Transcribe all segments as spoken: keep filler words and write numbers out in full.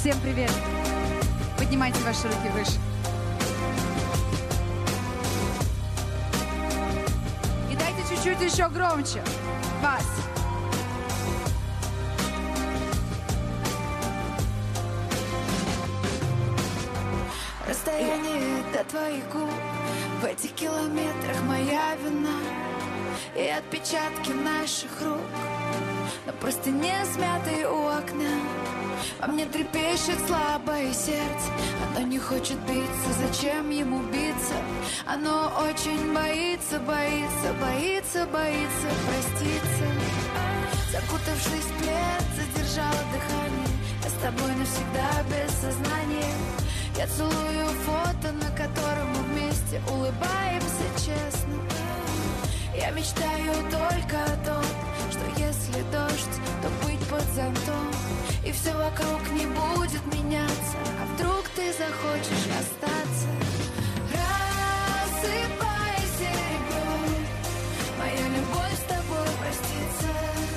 Всем привет! Поднимайте ваши руки выше. И дайте чуть-чуть еще громче. Бас. Расстояние до твоих губ, в этих километрах моя вина. И отпечатки наших рук, но просто не смятые у окна. Во мне трепещет слабое сердце, оно не хочет биться, зачем ему биться? Оно очень боится, боится, боится, боится проститься. Закутавшись в плед, задержала дыхание. Я с тобой навсегда без сознания. Я целую фото, на котором мы вместе улыбаемся честно. Я мечтаю только о том, что если дождь, то быть под зонтом. И все вокруг не будет меняться, а вдруг ты захочешь остаться. Рассыпайся серебром, моя любовь с тобой простится.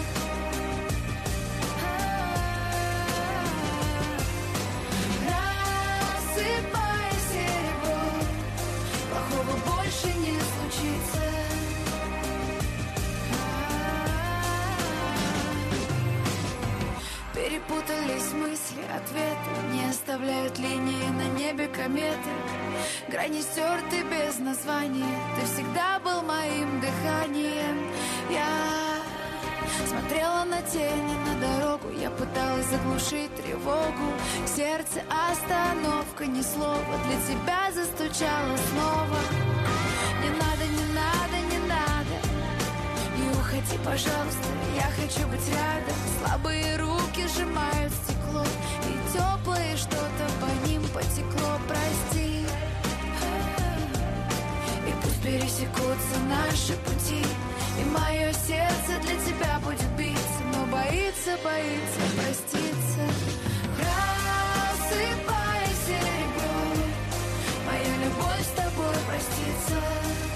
Рассыпайся серебром, плохого больше не случится. Перепутались мысли, ответы не оставляют линии на небе кометы. Грани стерты без названия, ты всегда был моим дыханием. Я смотрела на тени, на дорогу, я пыталась заглушить тревогу. В сердце остановка, ни слова, для тебя застучало снова. Не надо, не надо, не надо, не уходи, пожалуйста, я хочу быть рядом. Слабые руки сжимают стекло, и теплое что-то по ним потекло. Прости, и пусть пересекутся наши пути, и мое сердце для тебя будет биться, но боится, боится проститься. Рассыпай серебро, моя любовь с тобой простится.